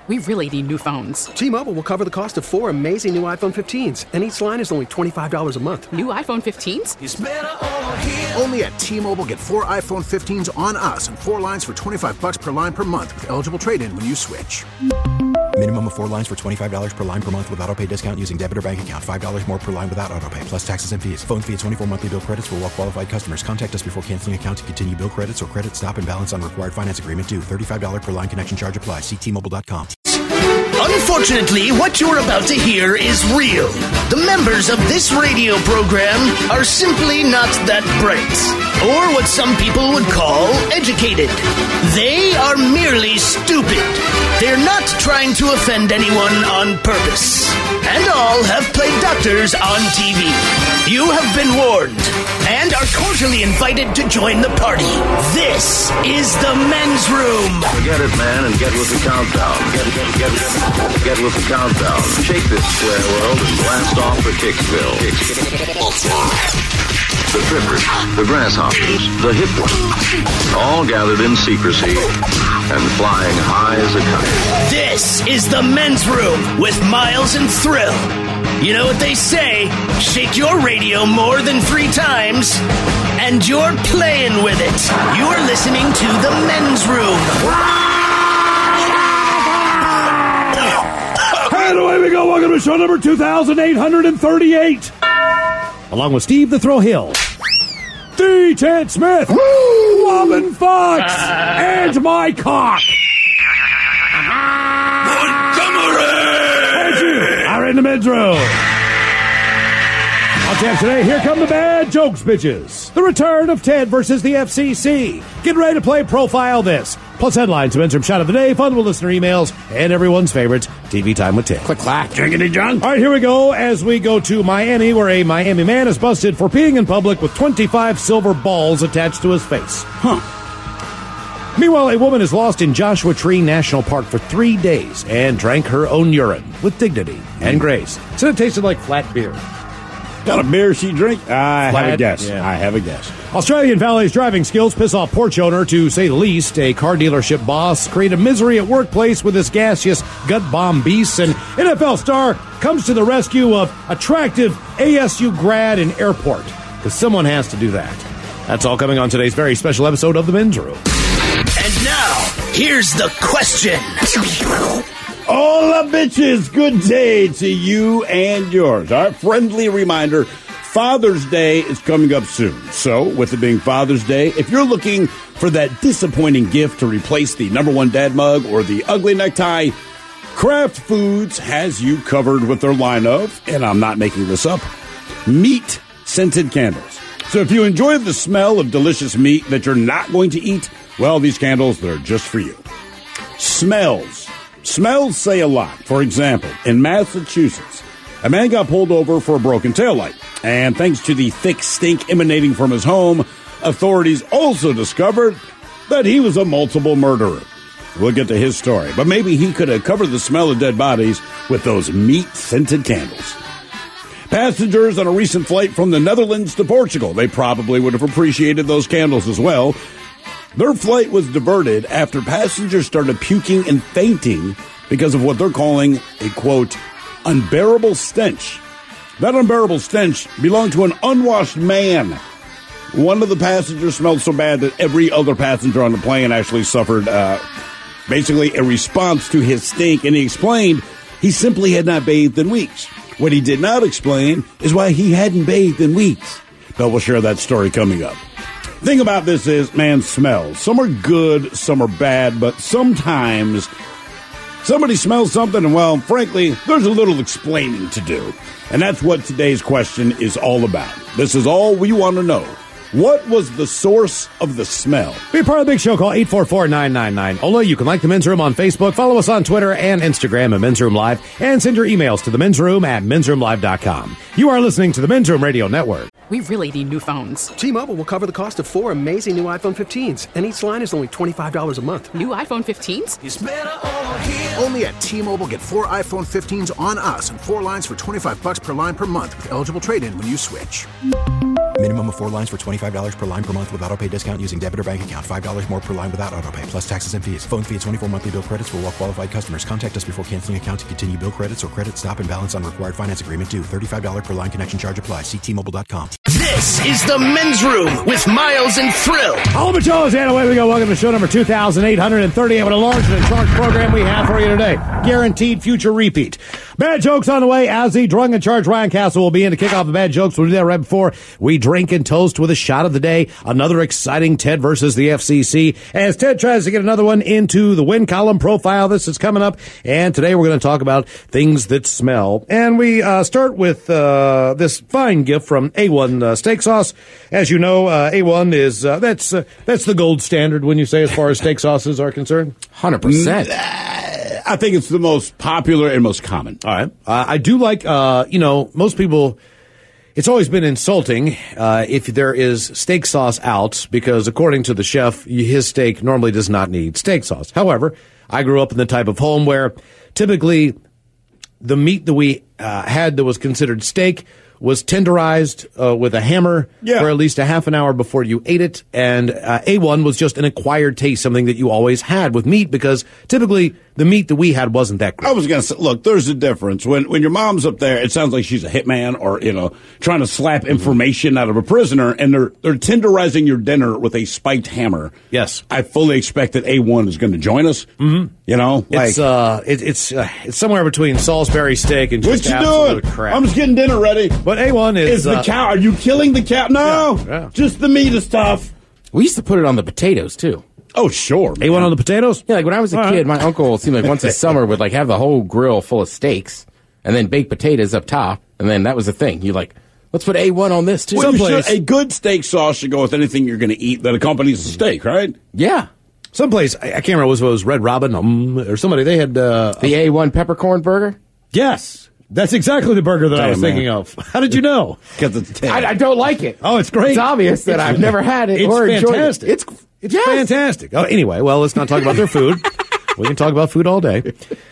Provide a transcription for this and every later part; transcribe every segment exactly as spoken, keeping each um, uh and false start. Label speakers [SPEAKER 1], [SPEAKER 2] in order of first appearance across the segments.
[SPEAKER 1] We really need new phones.
[SPEAKER 2] T-Mobile will cover the cost of four amazing new iPhone fifteens, and each line is only twenty-five dollars a month.
[SPEAKER 1] New iPhone fifteens?
[SPEAKER 3] It's better over here.
[SPEAKER 4] Only at T-Mobile, get four iPhone fifteens on us and four lines for twenty-five dollars per line per month with eligible trade-in when you switch.
[SPEAKER 5] Minimum of four lines for twenty-five dollars per line per month with autopay discount using debit or bank account. five dollars more per line without autopay, plus taxes and fees. Phone fee at twenty-four monthly bill credits for well-qualified customers. Contact us before canceling account to continue bill credits or credit stop and balance on required finance agreement due. thirty-five dollars per line connection charge applies. See T Mobile dot com.
[SPEAKER 6] Unfortunately, what you're about to hear is real. The members of this radio program are simply not that bright, or what some people would call educated. They are merely stupid. They're not trying to offend anyone on purpose. And all have played doctors on T V. You have been warned and are cordially invited to join the party. This is the men's room.
[SPEAKER 7] Forget it, man, and get with the countdown. Get, get, get, get, get with the countdown. Shake this square world and blast off for Kicksville. The trippers, the grasshoppers, the hip ones, all gathered in secrecy and flying high as a kite.
[SPEAKER 6] This is the men's room with Miles and Thrill. You know what they say, shake your radio more than three times, and you're playing with it. You're listening to the men's room.
[SPEAKER 8] And away we go. Welcome to show number two thousand eight hundred thirty-eight. Along with Steve the Thrill Hill, D. Ted Smith, Robin Fox, and my cock. And you are in the men's room. On tap today, here come the bad jokes, bitches. The return of Ted versus the F C C. Get ready to play Profile This. Plus headlines, men's room shot of the day, fun with listener emails, and everyone's favorite, T V Time with Ted.
[SPEAKER 9] Click, clack, jinkity, junk.
[SPEAKER 8] All right, here we go as we go to Miami, where a Miami man is busted for peeing in public with twenty-five silver balls attached to his face.
[SPEAKER 9] Huh.
[SPEAKER 8] Meanwhile, a woman is lost in Joshua Tree National Park for three days and drank her own urine with dignity and grace. So it tasted like flat beer.
[SPEAKER 9] Got a beer she drink? I
[SPEAKER 8] Flat,
[SPEAKER 9] have a guess.
[SPEAKER 8] yeah.
[SPEAKER 9] I have a guess.
[SPEAKER 8] Australian valet's driving skills piss off Porsche owner, to say the least. A car dealership boss created misery at workplace with his gaseous gut bomb beasts. And N F L star comes to the rescue of attractive A S U grad in airport. Because someone has to do that. That's all coming on today's very special episode of The Men's Room.
[SPEAKER 6] And now, here's the question.
[SPEAKER 9] All the bitches, good day to you and yours. Our friendly reminder, Father's Day is coming up soon. So, with it being Father's Day, if you're looking for that disappointing gift to replace the number one dad mug or the ugly necktie, Kraft Foods has you covered with their line of, and I'm not making this up, meat-scented candles. So if you enjoy the smell of delicious meat that you're not going to eat, well, these candles, they're just for you. Smells. Smells say a lot. For example, in Massachusetts, a man got pulled over for a broken taillight. And thanks to the thick stink emanating from his home, authorities also discovered that he was a multiple murderer. We'll get to his story. But maybe he could have covered the smell of dead bodies with those meat-scented candles. Passengers on a recent flight from the Netherlands to Portugal, they probably would have appreciated those candles as well. Their flight was diverted after passengers started puking and fainting because of what they're calling a, quote, unbearable stench. That unbearable stench belonged to an unwashed man. One of the passengers smelled so bad that every other passenger on the plane actually suffered uh, basically a response to his stink, and he explained he simply had not bathed in weeks. What he did not explain is why he hadn't bathed in weeks. But we'll share that story coming up. Thing about this is, man, smells. Some are good, some are bad, but sometimes somebody smells something and, well, frankly, there's a little explaining to do. And that's what today's question is all about. This is all we want to know. What was the source of the smell?
[SPEAKER 8] Be a part of the big show. Call eight four four, nine nine nine, O L A. You can like The Men's Room on Facebook. Follow us on Twitter and Instagram at Men's Room Live. And send your emails to the men's room at men's room live dot com. You are listening to the Men's Room Radio Network.
[SPEAKER 1] We really need new phones.
[SPEAKER 2] T-Mobile will cover the cost of four amazing new iPhone fifteens, and each line is only twenty-five dollars a month.
[SPEAKER 1] New iPhone fifteens?
[SPEAKER 3] It's better over here.
[SPEAKER 4] Only at T-Mobile, get four iPhone fifteens on us and four lines for twenty-five dollars per line per month with eligible trade-in when you switch.
[SPEAKER 5] Minimum of four lines for twenty-five dollars per line per month with auto pay discount using debit or bank account. five dollars more per line without auto pay, plus taxes and fees. Phone fee at twenty-four monthly bill credits for well qualified customers. Contact us before canceling account to continue bill credits or credit stop and balance on required finance agreement due. thirty-five dollars per line connection charge applies. See T Mobile dot com.
[SPEAKER 6] This is the Men's Room with Miles and Thrill.
[SPEAKER 8] All the shows, and away we go. Welcome to show number two thousand eight hundred thirty. What a large and charged program we have for you today. Guaranteed future repeat. Bad jokes on the way as the drunk and charged Ryan Castle will be in to kick off the bad jokes. We'll do that right before we drink and toast with a shot of the day. Another exciting Ted versus the F C C as Ted tries to get another one into the win column profile. This is coming up, and today we're going to talk about things that smell. And we uh, start with uh, this fine gift from A one uh, Steak Sauce. As you know, uh, A one is uh, that's uh, that's the gold standard when you say as far as steak sauces are concerned.
[SPEAKER 10] one hundred percent.
[SPEAKER 9] I think it's the most popular and most common.
[SPEAKER 8] All right. Uh, I do like, uh, you know, most people, it's always been insulting uh, if there is steak sauce out because according to the chef, his steak normally does not need steak sauce. However, I grew up in the type of home where typically the meat that we uh, had that was considered steak was tenderized uh, with a hammer
[SPEAKER 9] yeah.
[SPEAKER 8] for at least a half an hour before you ate it. And uh, A one was just an acquired taste, something that you always had with meat because typically the meat that we had wasn't that great.
[SPEAKER 9] I was going to say, look, there's a difference. When when your mom's up there, it sounds like she's a hitman or, you know, trying to slap information out of a prisoner, and they're they're tenderizing your dinner with a spiked hammer.
[SPEAKER 8] Yes.
[SPEAKER 9] I fully expect that A one is going to join us.
[SPEAKER 8] Mm-hmm.
[SPEAKER 9] You know? Like,
[SPEAKER 8] it's uh, it, it's uh, it's somewhere between Salisbury steak and just
[SPEAKER 9] what you
[SPEAKER 8] absolute
[SPEAKER 9] doing?
[SPEAKER 8] crap.
[SPEAKER 9] I'm just getting dinner ready.
[SPEAKER 8] But A one is...
[SPEAKER 9] Is the
[SPEAKER 8] uh,
[SPEAKER 9] cow, are you killing the cow? No,
[SPEAKER 8] Yeah, yeah.
[SPEAKER 9] just the meat is tough.
[SPEAKER 10] We used to put it on the potatoes, too.
[SPEAKER 9] Oh, sure.
[SPEAKER 8] A one on the potatoes?
[SPEAKER 10] Yeah, like when I was a
[SPEAKER 8] All
[SPEAKER 10] kid,
[SPEAKER 8] right.
[SPEAKER 10] my uncle, it seemed like once a summer, would like have the whole grill full of steaks and then baked potatoes up top. And then that was the thing. You like, let's put A one on this, too.
[SPEAKER 9] Well, you
[SPEAKER 8] Someplace-
[SPEAKER 9] should- a good steak sauce should go with anything you're going to eat that accompanies the steak, right?
[SPEAKER 10] Yeah.
[SPEAKER 8] Someplace, I, I can't remember, was it was Red Robin um, or somebody, they had... Uh,
[SPEAKER 10] The A one peppercorn burger?
[SPEAKER 8] yes. That's exactly the burger that I
[SPEAKER 9] Damn,
[SPEAKER 8] was
[SPEAKER 9] man.
[SPEAKER 8] thinking of. How did you know?
[SPEAKER 9] Because it's
[SPEAKER 10] I, I don't like it.
[SPEAKER 8] Oh, it's great.
[SPEAKER 10] It's obvious that
[SPEAKER 8] It's-
[SPEAKER 10] I've never had it
[SPEAKER 8] it's
[SPEAKER 10] or enjoyed
[SPEAKER 8] fantastic.
[SPEAKER 10] it. It's
[SPEAKER 8] It's
[SPEAKER 10] yes.
[SPEAKER 8] fantastic. Oh, anyway, well, let's not talk about their food. We can talk about food all day.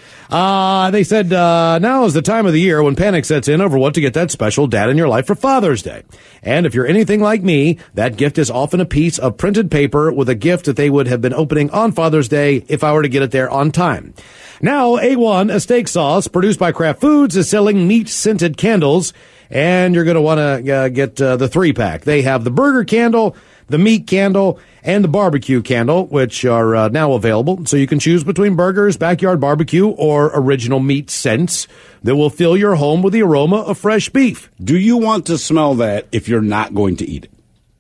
[SPEAKER 8] Uh, they said uh, now is the time of the year when panic sets in over what to get that special dad in your life for Father's Day. And if you're anything like me, that gift is often a piece of printed paper with a gift that they would have been opening on Father's Day if I were to get it there on time. Now, A one, a steak sauce produced by Kraft Foods, is selling meat-scented candles, and you're going to want to uh, get uh, the three-pack. They have the burger candle, the meat candle, and the barbecue candle, which are uh, now available. So you can choose between burgers, backyard barbecue, or original meat scents that will fill your home with the aroma of fresh beef.
[SPEAKER 9] Do you want to smell that if you're not going to eat it?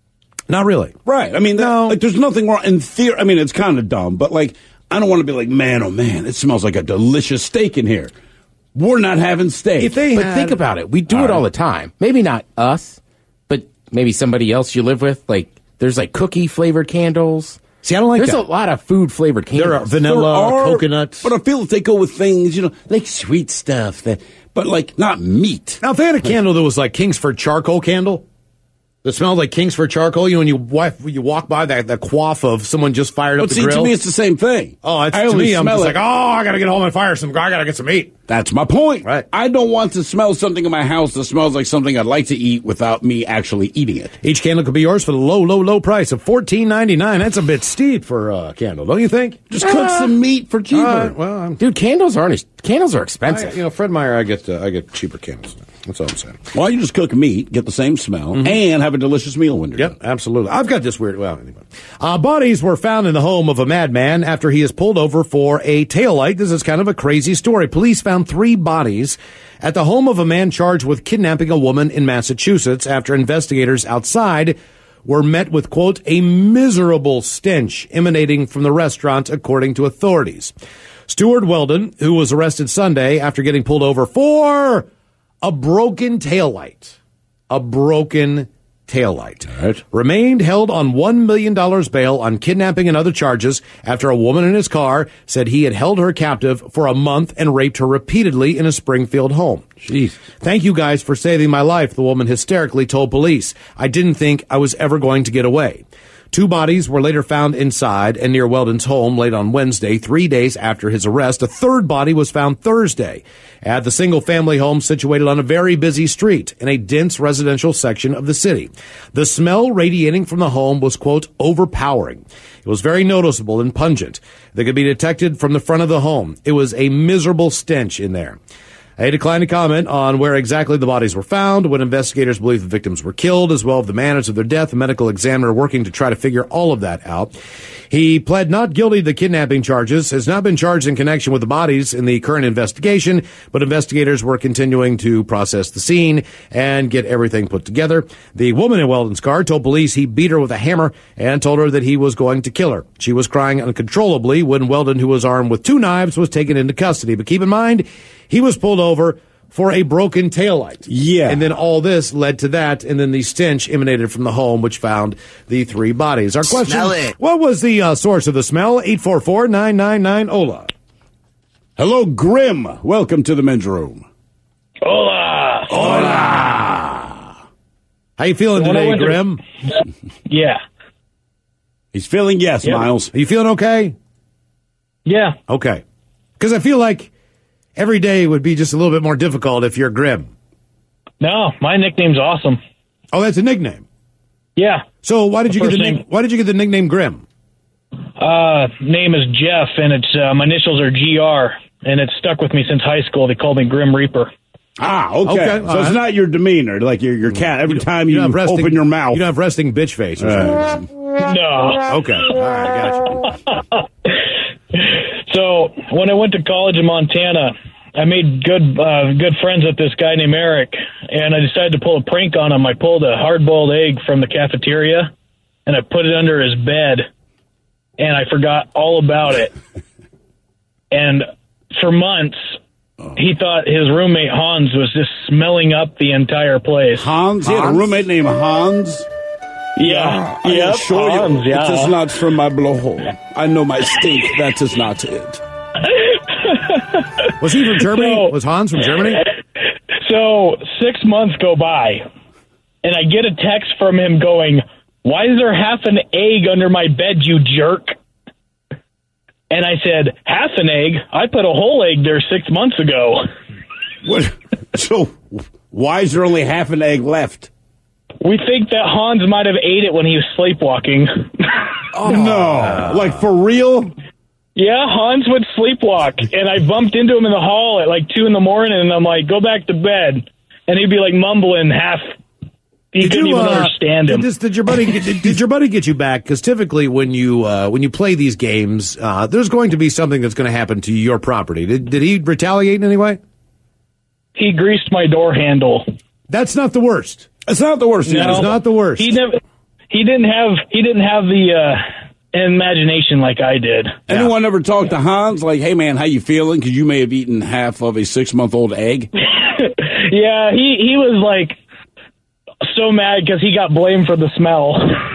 [SPEAKER 8] Not really.
[SPEAKER 9] Right. I mean, that,
[SPEAKER 8] No.
[SPEAKER 9] like, there's nothing wrong. In theory, I mean, it's kind of dumb, but, like, I don't want to be like, man, oh, man, it smells like a delicious steak in here. We're not having steak.
[SPEAKER 8] If they
[SPEAKER 10] But
[SPEAKER 8] had-
[SPEAKER 10] think about it. We do
[SPEAKER 9] All
[SPEAKER 10] it
[SPEAKER 9] right.
[SPEAKER 10] all the time. Maybe not us, but maybe somebody else you live with. Like, there's like cookie flavored candles.
[SPEAKER 8] See, I don't like
[SPEAKER 10] There's
[SPEAKER 8] that.
[SPEAKER 10] a lot of food flavored candles.
[SPEAKER 8] There are vanilla,
[SPEAKER 9] There are-
[SPEAKER 8] coconut.
[SPEAKER 9] But I feel that they go with things, you know, like sweet stuff, that, but, like, not meat.
[SPEAKER 8] Now, if they had a candle that was like Kingsford charcoal candle, that smelled like Kingsford charcoal, you know, when you, wipe, you walk by that, that quaff of someone just fired up
[SPEAKER 9] But
[SPEAKER 8] the
[SPEAKER 9] see,
[SPEAKER 8] grill.
[SPEAKER 9] to me, it's the same thing.
[SPEAKER 8] Oh, it's,
[SPEAKER 9] I
[SPEAKER 8] to
[SPEAKER 9] only
[SPEAKER 8] me, I'm
[SPEAKER 9] smell
[SPEAKER 8] just
[SPEAKER 9] it.
[SPEAKER 8] like, oh, I got to get home and fire some, I got to get some meat.
[SPEAKER 9] That's my point.
[SPEAKER 8] Right.
[SPEAKER 9] I don't want to smell something in my house that smells like something I'd like to eat without me actually eating it.
[SPEAKER 8] Each candle could be yours for the low, low, low price of fourteen ninety-nine. That's a bit steep for a candle, don't you think?
[SPEAKER 9] Just cook some meat for cheaper.
[SPEAKER 8] All right, well, I'm,
[SPEAKER 10] Dude, candles aren't as, candles are
[SPEAKER 8] I,
[SPEAKER 10] expensive.
[SPEAKER 8] you know, Fred Meyer, I get uh, I get cheaper candles. That's all I'm saying.
[SPEAKER 9] Why don't you just cook meat, get the same smell, and have a delicious meal when you're
[SPEAKER 8] Yep,
[SPEAKER 9] done?
[SPEAKER 8] absolutely. I've got this weird. Well, anyway. Uh, bodies were found in the home of a madman after he is pulled over for a taillight. This is kind of a crazy story. Police found three bodies at the home of a man charged with kidnapping a woman in Massachusetts after investigators outside were met with, quote, a miserable stench emanating from the restaurant, according to authorities. Stuart Weldon, who was arrested Sunday after getting pulled over for a broken taillight, a broken taillight,
[SPEAKER 9] Right.
[SPEAKER 8] remained held on one million dollars bail on kidnapping and other charges after a woman in his car said he had held her captive for a month and raped her repeatedly in a Springfield home.
[SPEAKER 9] Jeez.
[SPEAKER 8] Thank you guys for saving my life, the woman hysterically told police. I didn't think I was ever going to get away. Two bodies were later found inside and near Weldon's home late on Wednesday, three days after his arrest. A third body was found Thursday at the single-family home situated on a very busy street in a dense residential section of the city. The smell radiating from the home was, quote, overpowering. It was very noticeable and pungent. That could be detected from the front of the home. It was a miserable stench in there. He declined to comment on where exactly the bodies were found, when investigators believe the victims were killed, as well as the manners of their death. A medical examiner working to try to figure all of that out. He pled not guilty to the kidnapping charges, has not been charged in connection with the bodies in the current investigation, but investigators were continuing to process the scene and get everything put together. The woman in Weldon's car told police he beat her with a hammer and told her that he was going to kill her. She was crying uncontrollably when Weldon, who was armed with two knives, was taken into custody. But keep in mind, he was pulled over for a broken taillight.
[SPEAKER 9] Yeah.
[SPEAKER 8] And then all this led to that, and then the stench emanated from the home, which found the three bodies. Our question,
[SPEAKER 6] Smell it.
[SPEAKER 8] What was the uh, source of the smell? eight four four, nine nine nine, O L A.
[SPEAKER 9] Hello, Grim. Welcome to the men's room.
[SPEAKER 11] Hola.
[SPEAKER 8] Hola. How you feeling
[SPEAKER 11] When I
[SPEAKER 8] today,
[SPEAKER 11] went to-
[SPEAKER 8] Grim?
[SPEAKER 11] Yeah.
[SPEAKER 9] He's feeling yes,
[SPEAKER 11] Yep.
[SPEAKER 9] Miles.
[SPEAKER 8] Are you feeling okay?
[SPEAKER 11] Yeah.
[SPEAKER 8] Okay. Because I feel like every day would be just a little bit more difficult if you're Grim.
[SPEAKER 11] No, my nickname's awesome.
[SPEAKER 8] Oh, that's a nickname.
[SPEAKER 11] Yeah.
[SPEAKER 8] So why did you get
[SPEAKER 11] First
[SPEAKER 8] the
[SPEAKER 11] name-
[SPEAKER 8] nick- why did you get the nickname Grim?
[SPEAKER 11] Uh, name is Jeff, and it's uh, my initials are G R, and it's stuck with me since high school. They called me Grim Reaper.
[SPEAKER 9] Ah, okay.
[SPEAKER 8] Okay,
[SPEAKER 9] so
[SPEAKER 8] all
[SPEAKER 9] it's
[SPEAKER 8] right.
[SPEAKER 9] not your demeanor, like your your cat. Every time you,
[SPEAKER 8] don't have resting-
[SPEAKER 9] open your mouth.
[SPEAKER 8] You don't have resting bitch face or
[SPEAKER 9] Uh,
[SPEAKER 8] something.
[SPEAKER 11] No.
[SPEAKER 8] Okay. All right, gotcha.
[SPEAKER 11] So when I went to college in Montana, I made good uh, good friends with this guy named Eric, and I decided to pull a prank on him. I pulled a hard-boiled egg from the cafeteria, and I put it under his bed, and I forgot all about it. And for months, he thought his roommate Hans was just smelling up the entire place.
[SPEAKER 9] Hans? He had a
[SPEAKER 8] Hans?
[SPEAKER 9] roommate named Hans?
[SPEAKER 11] Yeah,
[SPEAKER 9] I
[SPEAKER 11] yep,
[SPEAKER 9] assure
[SPEAKER 11] Hans,
[SPEAKER 9] you,
[SPEAKER 11] yeah.
[SPEAKER 9] it is not from my blowhole. I know my stink. That is not it.
[SPEAKER 8] Was he from Germany?
[SPEAKER 11] So-
[SPEAKER 8] Was Hans from Germany?
[SPEAKER 11] So six months go by, and I get a text from him going, "Why is there half an egg under my bed, you jerk?" And I said, "Half an egg? I put a whole egg there six months ago."
[SPEAKER 9] What? So why is there only half an egg left?
[SPEAKER 11] We think that Hans might have ate it when he was sleepwalking.
[SPEAKER 9] Oh, no. Like, for real?
[SPEAKER 11] Yeah, Hans would sleepwalk, and I bumped into him in the hall at like two in the morning, and I'm like, "Go back to bed," and he'd be like mumbling half. He
[SPEAKER 8] Did
[SPEAKER 11] couldn't
[SPEAKER 8] you,
[SPEAKER 11] even
[SPEAKER 8] uh,
[SPEAKER 11] understand him.
[SPEAKER 8] Did, this, did your buddy get, did, did your buddy get you back? Because typically, when you uh, when you play these games, uh, there's going to be something that's going to happen to your property. Did did he retaliate in any way?
[SPEAKER 11] He greased my door handle.
[SPEAKER 8] That's not the worst.
[SPEAKER 9] It's not the worst.
[SPEAKER 11] No.
[SPEAKER 8] It's not the worst.
[SPEAKER 11] He never. He didn't have. He didn't have the uh, imagination like I did.
[SPEAKER 9] Anyone ever talk to Hans? Like, hey, man, how you feeling? Because you may have eaten half of a six-month-old egg.
[SPEAKER 11] Yeah, he he was like so mad because he got blamed for the smell.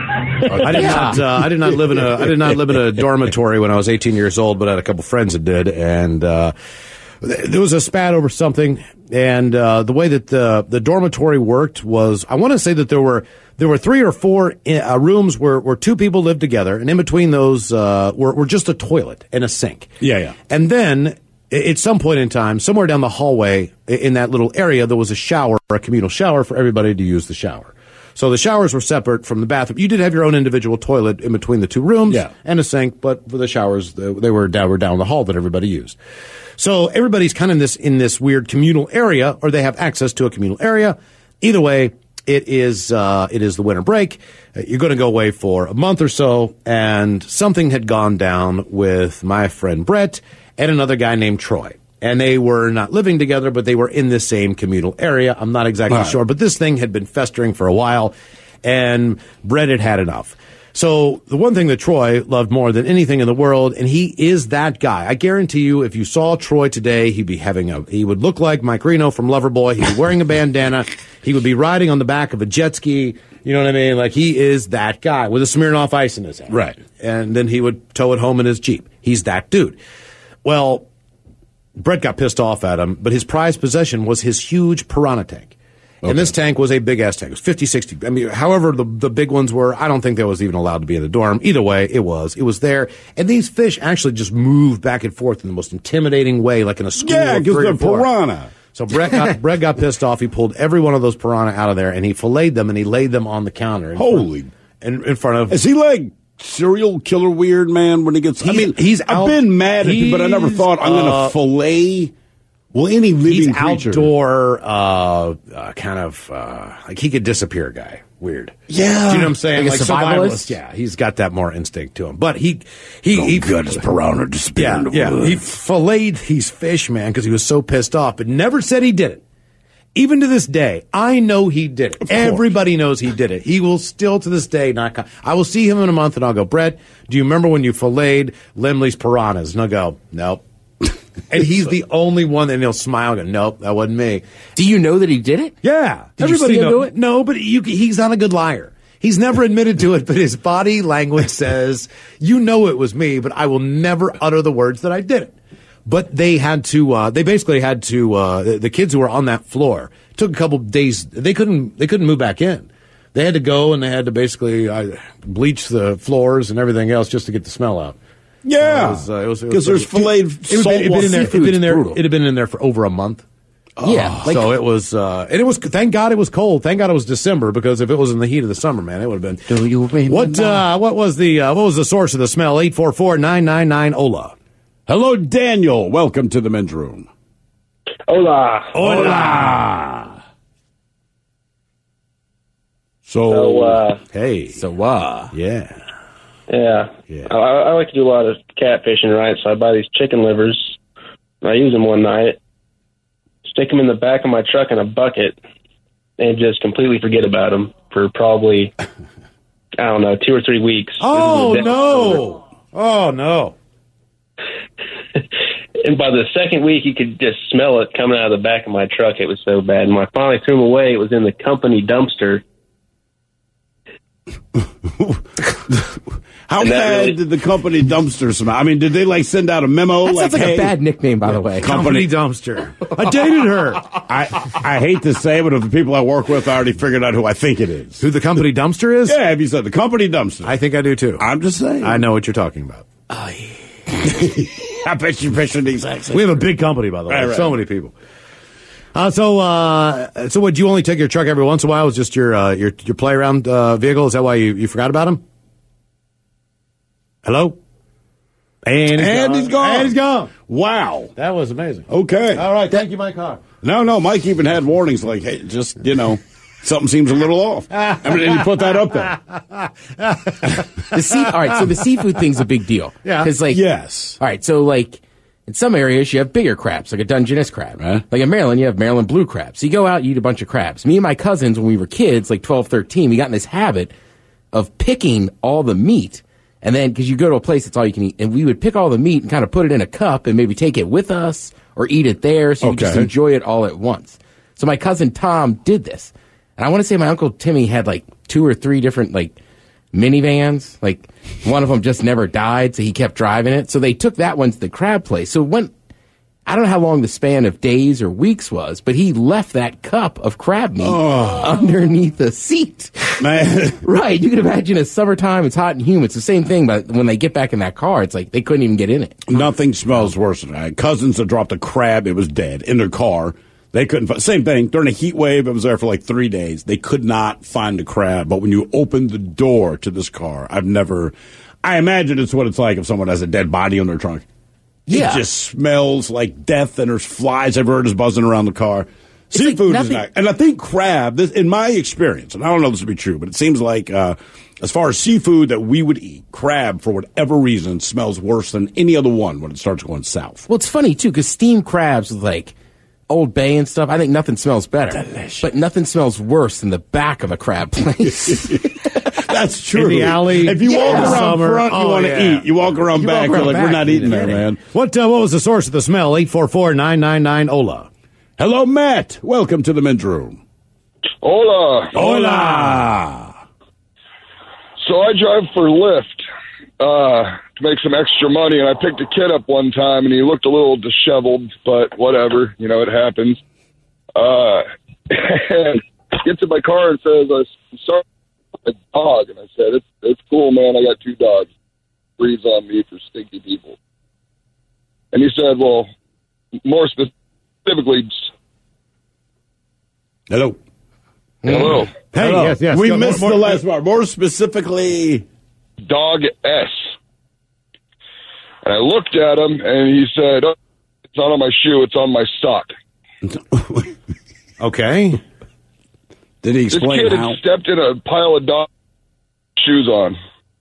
[SPEAKER 8] I did not. Uh, I did not live in a. I did not live in a dormitory when I was eighteen years old, but I had a couple friends that did, and uh, th- there was a spat over something. And uh, the way that the the dormitory worked was, I want to say that there were there were three or four uh, rooms where where two people lived together, and in between those uh, were were just a toilet and a sink.
[SPEAKER 9] Yeah, yeah.
[SPEAKER 8] And then at some point in time, somewhere down the hallway in that little area, there was a shower, a communal shower for everybody to use the shower. So the showers were separate from the bathroom. You did have your own individual toilet in between the two rooms
[SPEAKER 9] Yeah.
[SPEAKER 8] and a sink, but for the showers, they they were down, were down the hall that everybody used. So everybody's kind of in this, in this weird communal area, or they have access to a communal area. Either way, it is, uh, it is the winter break. Uh, You're going to go away for a month or so, and something had gone down with my friend Brett and another guy named Troy. And they were not living together, but they were in the same communal area. I'm not exactly
[SPEAKER 9] Right.
[SPEAKER 8] sure, but this thing had been festering for a while, and Brett had had enough. So the one thing that Troy loved more than anything in the world, and he is that guy. I guarantee you, if you saw Troy today, he'd be having a, he would look like Mike Reno from Loverboy. He'd be wearing a bandana. He would be riding on the back of a jet ski. You know what I mean? Like, he is that guy with a Smirnoff Ice in his hand.
[SPEAKER 9] Right.
[SPEAKER 8] And then he would tow it home in his Jeep. He's that dude. Well, Brett got pissed off at him, but his prized possession was his huge piranha tank. And this tank was a big-ass tank. It was fifty, sixty. I mean, however the, the big ones were, I don't think that was even allowed to be in the dorm. Either way, it was. It was there. And these fish actually just moved back and forth in the most intimidating way, like in a school.
[SPEAKER 9] Yeah, because they're piranha.
[SPEAKER 8] So Brett got, Brett got pissed off. He pulled every one of those piranha out of there, and he filleted them, and he laid them on the counter. In
[SPEAKER 9] Holy.
[SPEAKER 8] Front, in, in front of...
[SPEAKER 9] Is he like serial killer weird, man, when he gets...
[SPEAKER 8] He's,
[SPEAKER 9] I mean,
[SPEAKER 8] he's
[SPEAKER 9] I've
[SPEAKER 8] out,
[SPEAKER 9] been mad at him, but I never thought I'm going to
[SPEAKER 8] uh,
[SPEAKER 9] fillet... Well, any living
[SPEAKER 8] he's
[SPEAKER 9] creature.
[SPEAKER 8] outdoor, uh, uh, kind of, uh, like he could disappear guy. Weird.
[SPEAKER 9] Yeah.
[SPEAKER 8] Do you know what I'm saying?
[SPEAKER 10] Like a survivalist?
[SPEAKER 8] Yeah, he's got that more instinct to him. But he, he,
[SPEAKER 9] Oh,
[SPEAKER 8] he
[SPEAKER 9] God, his piranha disappeared
[SPEAKER 8] yeah,
[SPEAKER 9] in the
[SPEAKER 8] yeah.
[SPEAKER 9] woods.
[SPEAKER 8] He filleted these fish, man, because he was so pissed off, but never said he did it. Even to this day, I know he did it. Everybody knows he did it. He will still, to this day, not come. I will see him in a month, and I'll go, Brett, do you remember when you filleted Lemley's piranhas? And I'll go, nope. And he's the only one that he'll smile and go, nope, that wasn't me.
[SPEAKER 10] Do you know that he did it?
[SPEAKER 8] Yeah.
[SPEAKER 10] Did you
[SPEAKER 8] Everybody
[SPEAKER 10] see him
[SPEAKER 8] know
[SPEAKER 10] do it?
[SPEAKER 8] No, but you, he's not a good liar. He's never admitted to it, but his body language says, you know it was me, but I will never utter the words that I did it. But they had to, uh, they basically had to, uh, the, the kids who were on that floor, took a couple days, they couldn't, they couldn't move back in. They had to go and they had to basically uh, bleach the floors and everything else just to get the smell out.
[SPEAKER 9] Yeah,
[SPEAKER 8] because uh,
[SPEAKER 9] uh, there's filleted
[SPEAKER 8] it,
[SPEAKER 9] salt
[SPEAKER 8] it, it,
[SPEAKER 9] water
[SPEAKER 8] been in there,
[SPEAKER 9] seafood.
[SPEAKER 8] it been in there.
[SPEAKER 9] Brutal.
[SPEAKER 8] It had been in there for over a month.
[SPEAKER 10] Oh, yeah,
[SPEAKER 8] like, so it was, uh, and it was. Thank God it was cold. Thank God it was December, because if it was in the heat of the summer, man, it would have been.
[SPEAKER 10] Do you remember?
[SPEAKER 8] What? Uh, what was the? Uh, what was the source of the smell? Eight four four nine nine nine Ola.
[SPEAKER 9] Hello, Daniel. Welcome to the men's room.
[SPEAKER 12] Hola.
[SPEAKER 9] Hola. So,
[SPEAKER 12] So, uh,
[SPEAKER 8] hey,
[SPEAKER 10] So, uh,
[SPEAKER 8] yeah.
[SPEAKER 12] yeah.
[SPEAKER 8] Yeah.
[SPEAKER 12] I, I like to do a lot of catfishing, right? So I buy these chicken livers. And I use them one night, stick them in the back of my truck in a bucket, and just completely forget about them for probably, I don't know, two or three weeks.
[SPEAKER 8] Oh
[SPEAKER 12] This is a
[SPEAKER 8] no! Oh no!
[SPEAKER 12] And by the second week, you could just smell it coming out of the back of my truck. It was so bad. And when I finally threw them away, it was in the company dumpster.
[SPEAKER 9] How
[SPEAKER 12] And that
[SPEAKER 9] bad
[SPEAKER 12] really-
[SPEAKER 9] did the company dumpster smell? I mean, did they like send out a memo?
[SPEAKER 10] that
[SPEAKER 9] like,
[SPEAKER 10] sounds like
[SPEAKER 9] hey,
[SPEAKER 10] a bad nickname, by the way.
[SPEAKER 8] Company dumpster. I dated her.
[SPEAKER 9] I I hate to say, but if the people I work with, I already figured out who I think it is.
[SPEAKER 8] Who the company dumpster is?
[SPEAKER 9] Yeah, have you said the company dumpster?
[SPEAKER 8] I think I do too.
[SPEAKER 9] I'm just saying.
[SPEAKER 8] I know what you're talking about.
[SPEAKER 9] I bet you picture these accents.
[SPEAKER 8] We have a big company, by the way.
[SPEAKER 9] Right, right.
[SPEAKER 8] So many people. Uh, so, uh, so would you only take your truck every once in a while? Is just your uh, your your play around uh, vehicle? Is that why you, you forgot about him? Hello. And he's
[SPEAKER 9] And
[SPEAKER 8] gone.
[SPEAKER 9] he's gone.
[SPEAKER 8] And he's gone.
[SPEAKER 9] Wow.
[SPEAKER 8] That was amazing.
[SPEAKER 9] Okay.
[SPEAKER 8] All right. Thank you, Mike Carr.
[SPEAKER 9] No, no, Mike even had warnings like, hey, just, you know, something seems a little off. I mean, and he put that up there.
[SPEAKER 10] The sea- all right, so the seafood thing's a big deal.
[SPEAKER 8] Yeah.
[SPEAKER 10] Because, like,
[SPEAKER 9] Yes.
[SPEAKER 10] all right, so, like, in some areas, you have bigger crabs, like a Dungeness crab.
[SPEAKER 9] Huh?
[SPEAKER 10] Like in Maryland, you have Maryland blue crabs. So you go out, you eat a bunch of crabs. Me and my cousins, when we were kids, like twelve, thirteen, we got in this habit of picking all the meat. And then, because you go to a place, that's all you can eat. And we would pick all the meat and kind of put it in a cup and maybe take it with us or eat it there, so you
[SPEAKER 9] Okay.
[SPEAKER 10] just enjoy it all at once. So my cousin Tom did this. And I want to say my Uncle Timmy had like two or three different, like, minivans. Like, one of them just never died, so he kept driving it. So they took that one to the crab place. So when, I don't know how long the span of days or weeks was, but he left that cup of crab meat underneath the seat.
[SPEAKER 9] Man.
[SPEAKER 10] Right. You can imagine it's summertime, it's hot and humid. It's the same thing, but when they get back in that car, it's like they couldn't even get in it.
[SPEAKER 9] Nothing smells worse than that. Cousins that dropped a crab, it was dead, in their car. They couldn't find, same thing, during a heat wave, it was there for like three days. They could not find the crab. But when you open the door to this car, I've never, I imagine it's what it's like if someone has a dead body on their trunk.
[SPEAKER 10] Yeah.
[SPEAKER 9] It just smells like death, and there's flies everywhere just buzzing around the car.
[SPEAKER 10] It's like
[SPEAKER 9] Seafood is
[SPEAKER 10] nothing-
[SPEAKER 9] not, and I think crab, this, in my experience, and I don't know if this to be true, but it seems like, uh, as far as seafood that we would eat, crab, for whatever reason, smells worse than any other one when it starts going south.
[SPEAKER 10] Well, it's funny, too, because steamed crabs with, like, Old Bay and stuff, I think nothing smells better.
[SPEAKER 9] Delicious.
[SPEAKER 10] But nothing smells worse than the back of a crab place.
[SPEAKER 9] That's true.
[SPEAKER 8] In the alley.
[SPEAKER 9] If you
[SPEAKER 8] Yeah.
[SPEAKER 9] walk around
[SPEAKER 8] Summer.
[SPEAKER 9] front, you
[SPEAKER 8] Oh,
[SPEAKER 9] want to
[SPEAKER 8] yeah.
[SPEAKER 9] eat. You walk around
[SPEAKER 10] You
[SPEAKER 9] back,
[SPEAKER 10] walk around
[SPEAKER 9] you're like, we're
[SPEAKER 10] back,
[SPEAKER 9] not
[SPEAKER 10] you
[SPEAKER 9] eating
[SPEAKER 10] get
[SPEAKER 9] there,
[SPEAKER 10] it.
[SPEAKER 9] man.
[SPEAKER 8] What uh, what was the source of the smell? eight four four nine nine nine Ola.
[SPEAKER 9] Hello, Matt. Welcome to the men's room.
[SPEAKER 13] Hola.
[SPEAKER 9] Hola.
[SPEAKER 13] So I drive for Lyft uh, to make some extra money, and I picked a kid up one time, and he looked a little disheveled, but whatever, you know, it happens. Uh, and gets in my car and says, I'm sorry, a dog. And I said, it's, it's cool, man. I got two dogs. Breathes on me for stinky people. And he said, well, more specifically,
[SPEAKER 9] hello.
[SPEAKER 13] Hello.
[SPEAKER 9] Hey,
[SPEAKER 13] Hello.
[SPEAKER 9] yes, yes. We missed more, the last part. More specifically,
[SPEAKER 13] Dog S. And I looked at him, and he said, oh, it's not on my shoe, it's on my sock.
[SPEAKER 8] Okay.
[SPEAKER 9] Did he explain
[SPEAKER 13] This kid
[SPEAKER 9] how?
[SPEAKER 13] had stepped in a pile of dog shoes on.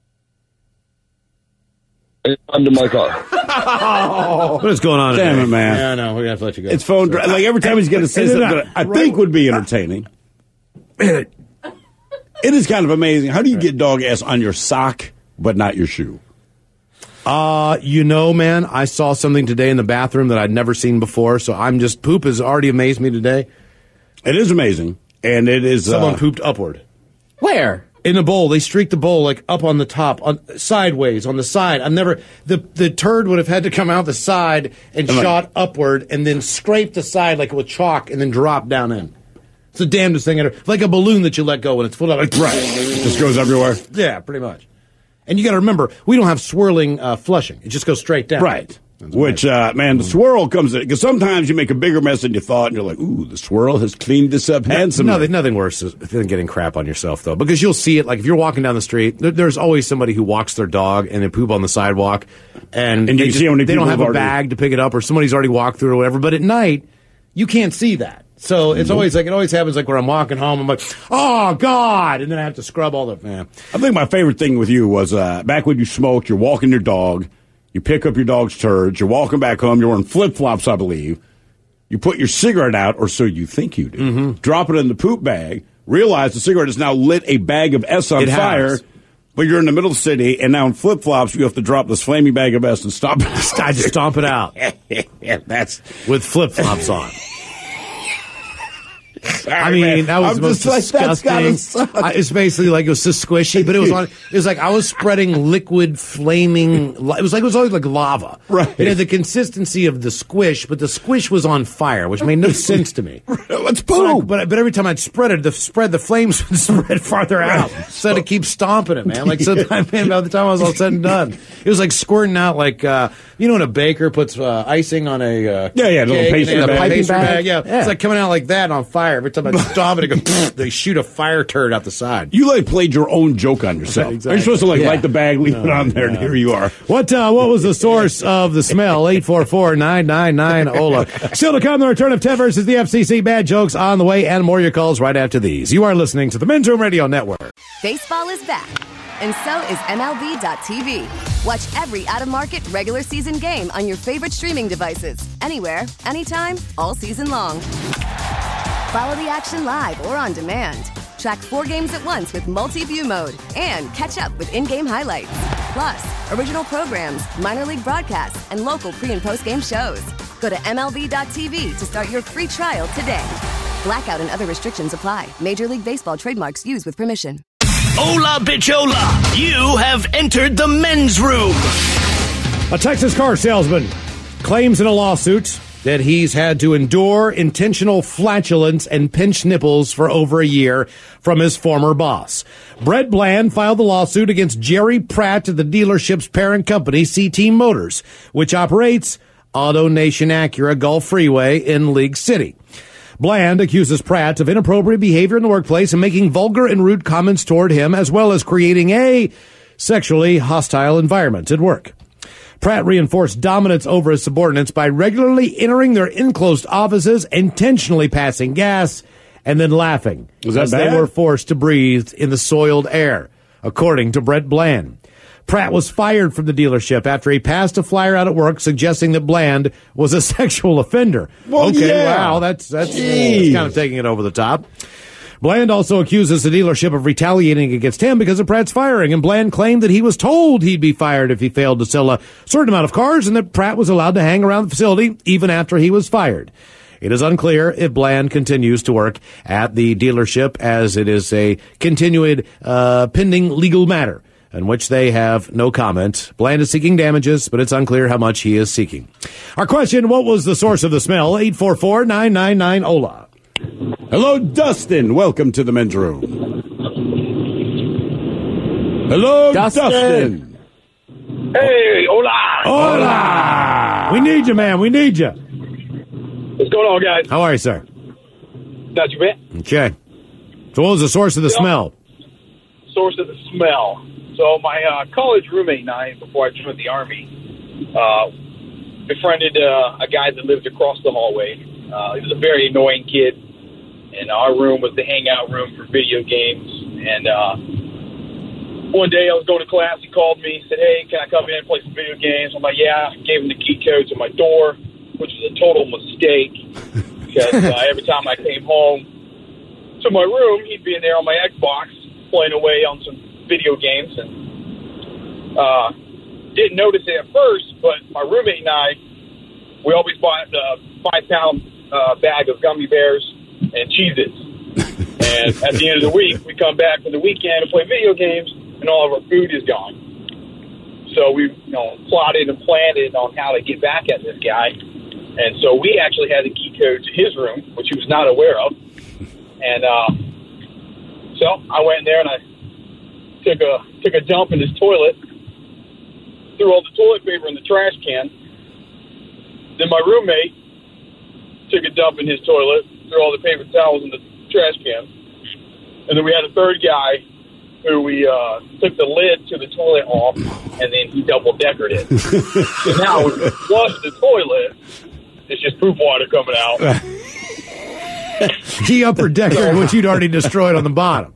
[SPEAKER 13] And under my car.
[SPEAKER 8] What is going on
[SPEAKER 9] Damn
[SPEAKER 8] today?
[SPEAKER 9] it, man.
[SPEAKER 8] Yeah, no, we're going to have to let you go.
[SPEAKER 9] It's phone dra- Like every time he's going to say
[SPEAKER 8] Is it
[SPEAKER 9] something
[SPEAKER 8] not?
[SPEAKER 9] that I
[SPEAKER 8] Right.
[SPEAKER 9] think would be entertaining. Man, it, it is kind of amazing. How do you get dog ass on your sock, but not your shoe?
[SPEAKER 8] Uh, you know, man, I saw something today in the bathroom that I'd never seen before, so I'm just, poop has already amazed me today.
[SPEAKER 9] It is amazing, and it is...
[SPEAKER 8] Someone
[SPEAKER 9] uh,
[SPEAKER 8] pooped upward.
[SPEAKER 10] Where?
[SPEAKER 8] In the bowl. They streaked the bowl, like, up on the top, on sideways, on the side. I've never... The, the turd would have had to come out the side and
[SPEAKER 9] I'm like-
[SPEAKER 8] shot upward and then scrape the side like with chalk and then drop down in. It's the damnedest thing ever. Like a balloon that you let go when it's full of... Like,
[SPEAKER 9] Right. It just goes everywhere.
[SPEAKER 8] Yeah, pretty much. And you got to remember, we don't have swirling uh, flushing. It just goes straight down.
[SPEAKER 9] Right. Which, uh, man, the swirl comes in. Because sometimes you make a bigger mess than you thought, and you're like, ooh, the swirl has cleaned this up handsomely.
[SPEAKER 8] No, there's nothing worse than getting crap on yourself, though, because you'll see it. Like if you're walking down the street, there, there's always somebody who walks their dog and they poop on the sidewalk, and,
[SPEAKER 9] And you
[SPEAKER 8] they,
[SPEAKER 9] can
[SPEAKER 8] just-
[SPEAKER 9] see how many
[SPEAKER 8] they don't
[SPEAKER 9] people
[SPEAKER 8] have
[SPEAKER 9] have
[SPEAKER 8] a
[SPEAKER 9] already-
[SPEAKER 8] bag to pick it up, or somebody's already walked through or whatever. But at night, you can't see that. So it's always like it always happens. Like where I'm walking home, I'm like, oh God, and then I have to scrub all the. Man.
[SPEAKER 9] I think my favorite thing with you was uh, back when you smoked, you're walking your dog, you pick up your dog's turds, you're walking back home, you're wearing flip-flops, I believe. You put your cigarette out, or so you think you do,
[SPEAKER 8] Mm-hmm.
[SPEAKER 9] drop it in the poop bag, realize the cigarette has now lit a bag of S on
[SPEAKER 8] It
[SPEAKER 9] fire,
[SPEAKER 8] has.
[SPEAKER 9] but you're in the middle of the city, and now in flip-flops, you have to drop this flaming bag of S and stomp it out.
[SPEAKER 8] I just stomp it out
[SPEAKER 9] yeah, that's
[SPEAKER 8] with flip flops on.
[SPEAKER 9] Sorry,
[SPEAKER 8] I mean,
[SPEAKER 9] man.
[SPEAKER 8] that was
[SPEAKER 9] I'm
[SPEAKER 8] the most
[SPEAKER 9] just like, that's gotta
[SPEAKER 8] disgusting.
[SPEAKER 9] suck.
[SPEAKER 8] I, it's basically like it was so squishy, but it was on. It was like I was spreading liquid, flaming. It was like it was always like lava.
[SPEAKER 9] Right.
[SPEAKER 8] It had the consistency of the squish, but the squish was on fire, which made no sense to me.
[SPEAKER 9] Let's
[SPEAKER 8] But, I-
[SPEAKER 9] poop.
[SPEAKER 8] but but every time I'd spread it, the spread the flames would spread farther out. So I had to keep stomping it, man. Like so, man, by the time I was all said and done, it was like squirting out like uh, you know when a baker puts uh, icing on a uh,
[SPEAKER 9] Yeah, yeah, the little
[SPEAKER 8] cake and
[SPEAKER 9] pastry
[SPEAKER 8] they have a
[SPEAKER 9] bag.
[SPEAKER 8] pastry
[SPEAKER 10] Piping
[SPEAKER 8] bag.
[SPEAKER 10] bag.
[SPEAKER 8] Yeah.
[SPEAKER 10] Yeah.
[SPEAKER 8] It's like coming out like that on fire. Every time I stomp it, it goes, they shoot a fire turd out the side.
[SPEAKER 9] You like played your own joke on yourself.
[SPEAKER 8] Exactly.
[SPEAKER 9] You're supposed to like
[SPEAKER 8] Yeah.
[SPEAKER 9] light the bag, leave it on there, and here you are.
[SPEAKER 8] What uh, what was the source of the smell? eight four four, nine nine nine, O L A. Still to come, the return of Ted versus the F C C. Bad jokes on the way, and more your calls right after these. You are listening to the Men's Room Radio Network.
[SPEAKER 14] Baseball is back, and so is M L B dot T V. Watch every out-of-market regular season game on your favorite streaming devices, anywhere, anytime, all season long. Follow the action live or on demand. Track four games at once with multi-view mode and catch up with in-game highlights. Plus, original programs, minor league broadcasts, and local pre- and post-game shows. Go to M L B dot T V to start your free trial today. Blackout and other restrictions apply. Major League Baseball trademarks used with permission.
[SPEAKER 6] Hola, bichola! You have entered the men's room.
[SPEAKER 8] A Texas car salesman claims in a lawsuit that he's had to endure intentional flatulence and pinched nipples for over a year from his former boss. Brett Bland filed the lawsuit against Jerry Pratt of the dealership's parent company, C T Motors, which operates Auto Nation Acura Gulf Freeway in League City. Bland accuses Pratt of inappropriate behavior in the workplace and making vulgar and rude comments toward him, as well as creating a sexually hostile environment at work. Pratt reinforced dominance over his subordinates by regularly entering their enclosed offices, intentionally passing gas, and then laughing
[SPEAKER 9] Was that
[SPEAKER 8] as
[SPEAKER 9] bad?
[SPEAKER 8] they were forced to breathe in the soiled air, according to Brett Bland. Pratt was fired from the dealership after he passed a flyer out at work suggesting that Bland was a sexual offender.
[SPEAKER 9] Well,
[SPEAKER 8] okay,
[SPEAKER 9] yeah.
[SPEAKER 8] wow, that's that's,
[SPEAKER 9] Jeez.
[SPEAKER 8] that's kind of taking it over the top. Bland also accuses the dealership of retaliating against him because of Pratt's firing, and Bland claimed that he was told he'd be fired if he failed to sell a certain amount of cars and that Pratt was allowed to hang around the facility even after he was fired. It is unclear if Bland continues to work at the dealership, as it is a continued uh, pending legal matter in which they have no comment. Bland is seeking damages, but it's unclear how much he is seeking. Our question, what was the source of the smell? eight four four, nine nine nine, O L A.
[SPEAKER 9] Hello, Dustin. Welcome to the men's room. Hello, Dustin. Dustin.
[SPEAKER 15] Hey, hola.
[SPEAKER 8] Hola. We need you, man. We need you.
[SPEAKER 15] What's going on, guys?
[SPEAKER 8] How are you, sir?
[SPEAKER 15] Not too bad.
[SPEAKER 8] Okay. So what was the source of the
[SPEAKER 15] Yeah.
[SPEAKER 8] smell?
[SPEAKER 15] Source of the smell. So my uh, college roommate and I, before I joined the Army, uh, befriended uh, a guy that lived across the hallway. Uh, he was a very annoying kid, and our room was the hangout room for video games. And uh, one day I was going to class, he called me, said, hey, can I come in and play some video games? I'm like, yeah. Gave him the key code to my door, which was a total mistake, because uh, every time I came home to my room, he'd be in there on my Xbox playing away on some video games, and uh, didn't notice it at first, but my roommate and I, we always bought a five-pound uh, bag of gummy bears and Cheez-Its. And at the end of the week, we come back for the weekend and play video games, and all of our food is gone. So we, you know, plotted and planned on how to get back at this guy. And so we actually had the key code to his room, which he was not aware of. And uh, so I went in there and I took a took a dump in his toilet, threw all the toilet paper in the trash can. Then my roommate took a dump in his toilet, threw all the paper towels in the trash can. And then we had a third guy who we uh, took the lid to the toilet off, and then he double-deckered it. So now when we flush the toilet, it's just poop water coming out.
[SPEAKER 8] He upper decker, which you'd already destroyed on the bottom.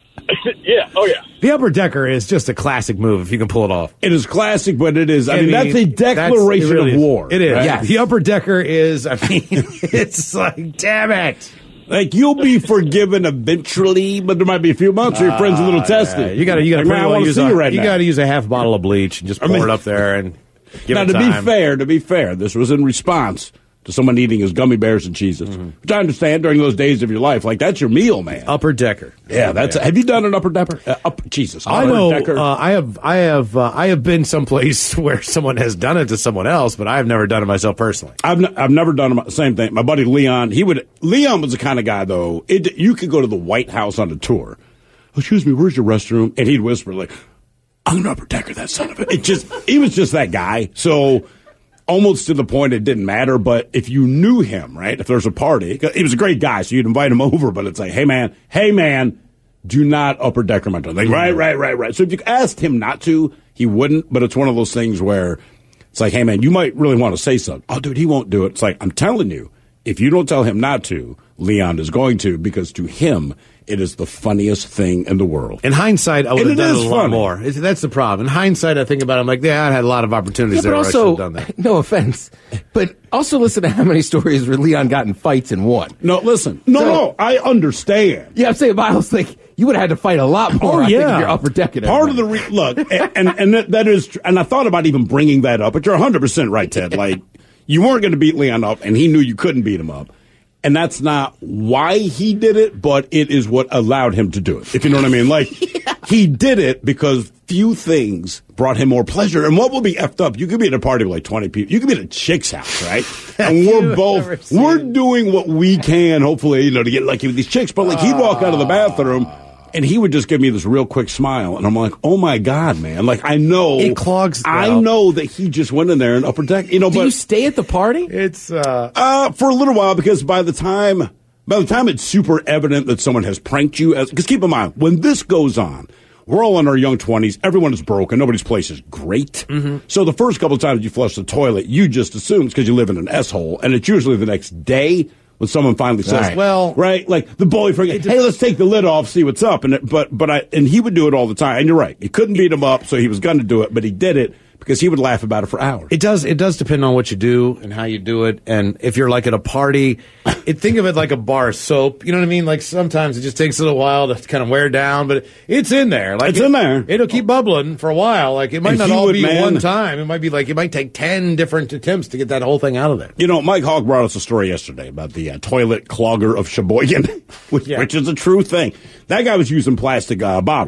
[SPEAKER 15] Yeah, oh yeah.
[SPEAKER 8] The upper decker is just a classic move if you can pull it off.
[SPEAKER 9] It is classic, but it is. I,
[SPEAKER 8] I
[SPEAKER 9] mean,
[SPEAKER 8] mean,
[SPEAKER 9] that's a declaration
[SPEAKER 8] that's, it really
[SPEAKER 9] of
[SPEAKER 8] is.
[SPEAKER 9] war.
[SPEAKER 8] It is.
[SPEAKER 9] Right?
[SPEAKER 8] Yeah. The upper decker is, I mean, it's like, damn it.
[SPEAKER 9] Like, you'll be forgiven eventually, but there might be a few months where your friend's a little
[SPEAKER 8] Uh,
[SPEAKER 9] testy.
[SPEAKER 8] yeah. You got to you got
[SPEAKER 9] like, man, I
[SPEAKER 8] to
[SPEAKER 9] want to
[SPEAKER 8] use
[SPEAKER 9] see
[SPEAKER 8] a,
[SPEAKER 9] you right
[SPEAKER 8] you
[SPEAKER 9] now.
[SPEAKER 8] got to use a half bottle of bleach and just pour
[SPEAKER 9] I mean,
[SPEAKER 8] it up there and give
[SPEAKER 9] now,
[SPEAKER 8] it
[SPEAKER 9] to
[SPEAKER 8] time.
[SPEAKER 9] be fair, to be fair, this was in response to someone eating his gummy bears and Cheez-Its, mm-hmm. which I understand during those days of your life. Like, that's your meal, man.
[SPEAKER 8] Upper decker.
[SPEAKER 9] Yeah, that's.
[SPEAKER 8] Yeah.
[SPEAKER 9] Have you done an upper decker? Uh, up, Jesus,
[SPEAKER 8] I
[SPEAKER 9] upper
[SPEAKER 8] know.
[SPEAKER 9] decker.
[SPEAKER 8] Uh, I have. I have. Uh, I have been someplace where someone has done it to someone else, but I have never done it myself personally.
[SPEAKER 9] I've n- I've never done the same thing. My buddy Leon, he would. Leon was the kind of guy though. It, you could go to the White House on a tour. Oh, excuse me, where's your restroom? And he'd whisper like, "I'm gonna upper decker that son of a." It just. He was just that guy. So. Almost to the point it didn't matter, but if you knew him, right, if there's a party, he was a great guy, so you'd invite him over, but it's like, hey, man, hey, man, do not upper decker my toilet. Like, right, right, right, right. So if you asked him not to, he wouldn't, but it's one of those things where it's like, hey, man, you might really want to say something. Oh, dude, he won't do it. It's like, I'm telling you, if you don't tell him not to, Leon is going to, because to him, it is the funniest thing in the world.
[SPEAKER 8] In hindsight, I would
[SPEAKER 9] And
[SPEAKER 8] have
[SPEAKER 9] it
[SPEAKER 8] done
[SPEAKER 9] is
[SPEAKER 8] it a lot
[SPEAKER 9] funny.
[SPEAKER 8] more. It's, that's the problem. In hindsight, I think about it, I'm like, yeah, I had a lot of opportunities
[SPEAKER 10] Yeah,
[SPEAKER 8] there
[SPEAKER 10] but
[SPEAKER 8] where I should
[SPEAKER 10] also,
[SPEAKER 8] have done that.
[SPEAKER 10] no offense, but also listen to how many stories where Leon got in fights and won.
[SPEAKER 9] No, listen. No,
[SPEAKER 10] So-
[SPEAKER 9] no, I understand.
[SPEAKER 10] Yeah, I'm saying, but I was like, you would have had to fight a lot more.
[SPEAKER 9] Oh,
[SPEAKER 10] I think,
[SPEAKER 9] yeah.
[SPEAKER 10] if you're upper decking
[SPEAKER 9] Part of the re- look, and and, and that, that is, tr- and I thought about even bringing that up, but you're one hundred percent right, Ted. Like, you weren't going to beat Leon up, and he knew you couldn't beat him up, and that's not why he did it, but it is what allowed him to do it. If you know what I mean, like yeah. He did it because few things brought him more pleasure. And what will be effed up? You could be at a party with like twenty people. You could be at a chick's house, right? And we're both we're doing what we can, hopefully, you know, to get lucky with these chicks. But like, he'd walk out of the bathroom. And he would just give me this real quick smile, and I'm like, "Oh my god, man!" Like, I know
[SPEAKER 8] It clogs.
[SPEAKER 9] I
[SPEAKER 8] well,
[SPEAKER 9] know that he just went in there and upper deck. You know,
[SPEAKER 10] Do
[SPEAKER 9] but
[SPEAKER 10] you stay at the party?
[SPEAKER 8] It's uh,
[SPEAKER 9] uh, for a little while, because by the time by the time it's super evident that someone has pranked you, because keep in mind, when this goes on, we're all in our young twenties. Everyone is broken. Nobody's place is great. Mm-hmm. So the first couple of times you flush the toilet, you just assume it's because you live in an S-hole, and it's usually the next day when someone finally says,
[SPEAKER 8] Right. Well-
[SPEAKER 9] right, like the boyfriend, hey, let's take the lid off, see what's up. And it, but but I and he would do it all the time. And you're right, he couldn't beat him up, so he was going to do it, but he did it because he would laugh about it for hours.
[SPEAKER 8] It does. It does depend on what you do and how you do it, and if you're like at a party, it, think of it like a bar of soap. You know what I mean? Like sometimes it just takes a little while to kind of wear down, but it's in there. Like
[SPEAKER 9] It's
[SPEAKER 8] it,
[SPEAKER 9] in there.
[SPEAKER 8] It'll keep bubbling for a while. Like it might
[SPEAKER 9] And
[SPEAKER 8] not
[SPEAKER 9] he
[SPEAKER 8] all
[SPEAKER 9] would,
[SPEAKER 8] be
[SPEAKER 9] man-
[SPEAKER 8] one time. It might be like it might take ten different attempts to get that whole thing out of there.
[SPEAKER 9] You know, Mike Hogg brought us a story yesterday about the uh, toilet clogger of Sheboygan, which,
[SPEAKER 8] Yeah.
[SPEAKER 9] which is a true thing. That guy was using plastic uh, bottles.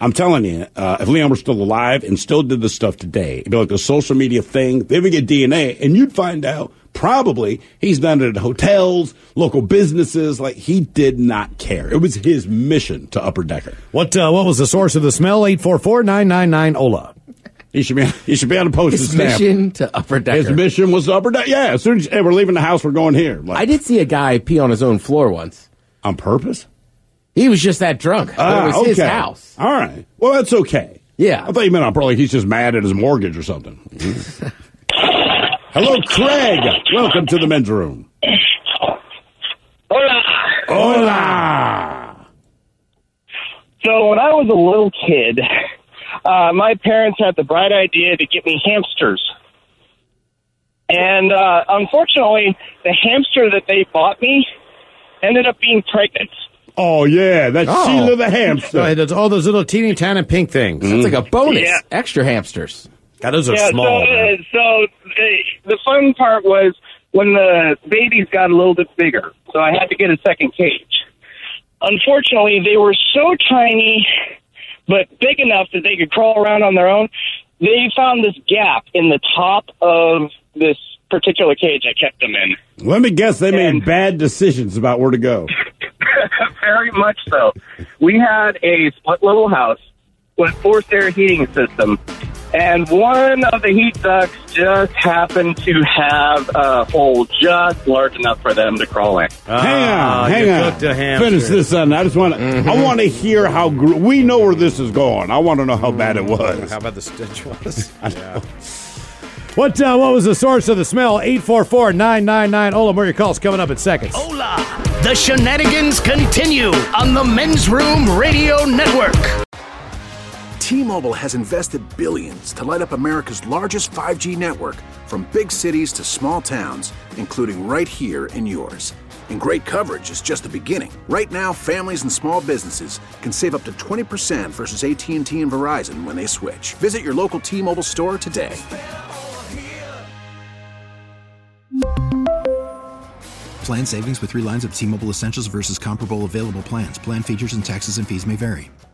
[SPEAKER 9] I'm telling you, uh, if Leon were still alive and still did this stuff today, it'd be like a social media thing. They would get D N A, and you'd find out probably he's done it at hotels, local businesses. Like, he did not care. It was his mission to Upper Decker.
[SPEAKER 8] What uh, What was the source of the smell? eight four four, nine nine nine, O L A.
[SPEAKER 9] He should be. He should be on a postage
[SPEAKER 10] His
[SPEAKER 9] stamp.
[SPEAKER 10] mission to Upper Decker.
[SPEAKER 9] His mission was to Upper Decker. Yeah, as soon as hey, we're leaving the house, we're going here. Like,
[SPEAKER 10] I did see a guy pee on his own floor once.
[SPEAKER 9] On purpose?
[SPEAKER 10] He was just that drunk.
[SPEAKER 9] Ah,
[SPEAKER 10] it was
[SPEAKER 9] okay.
[SPEAKER 10] his house.
[SPEAKER 9] All right. Well, that's okay.
[SPEAKER 10] Yeah.
[SPEAKER 9] I thought you meant on probably he's just mad at his mortgage or something. Hello, Craig. Welcome to the men's room.
[SPEAKER 16] Hola.
[SPEAKER 9] Hola.
[SPEAKER 16] So when I was a little kid, uh, my parents had the bright idea to get me hamsters. And uh, unfortunately, the hamster that they bought me ended up being pregnant.
[SPEAKER 9] Oh, yeah. That's
[SPEAKER 8] Oh.
[SPEAKER 9] Sheila the hamster.
[SPEAKER 8] Go ahead. That's all those little teeny tiny pink things.
[SPEAKER 10] It's like a bonus.
[SPEAKER 16] Yeah.
[SPEAKER 10] Extra hamsters.
[SPEAKER 8] God, those are
[SPEAKER 16] yeah,
[SPEAKER 8] small.
[SPEAKER 16] So,
[SPEAKER 8] man.
[SPEAKER 16] uh, so the, the fun part was when the babies got a little bit bigger. So I had to get a second cage. Unfortunately, they were so tiny, but big enough that they could crawl around on their own. They found this gap in the top of this particular cage I kept them in.
[SPEAKER 9] Let me guess, they
[SPEAKER 16] And-
[SPEAKER 9] made bad decisions about where to go.
[SPEAKER 16] Very much so. We had a split level house with forced air heating system, and one of the heat ducts just happened to have a hole just large enough for them to crawl in.
[SPEAKER 9] hang on, hang
[SPEAKER 8] you
[SPEAKER 9] on.
[SPEAKER 8] cooked a hamster.
[SPEAKER 9] Finish this on. I just want to.
[SPEAKER 10] Mm-hmm.
[SPEAKER 9] I want to hear how gr- we know where this is going. I want to know how bad it was.
[SPEAKER 8] How about the stitch was? Yeah. What uh, What was the source of the smell? eight four four, nine nine nine, O L A. More your calls coming up in seconds.
[SPEAKER 6] Hola! The shenanigans continue on the Men's Room Radio Network.
[SPEAKER 4] T-Mobile has invested billions to light up America's largest five G network, from big cities to small towns, including right here in yours. And great coverage is just the beginning. Right now, families and small businesses can save up to twenty percent versus A T and T and Verizon when they switch. Visit your local T-Mobile store today.
[SPEAKER 5] Plan savings with three lines of T-Mobile Essentials versus comparable available plans. Plan features and taxes and fees may vary.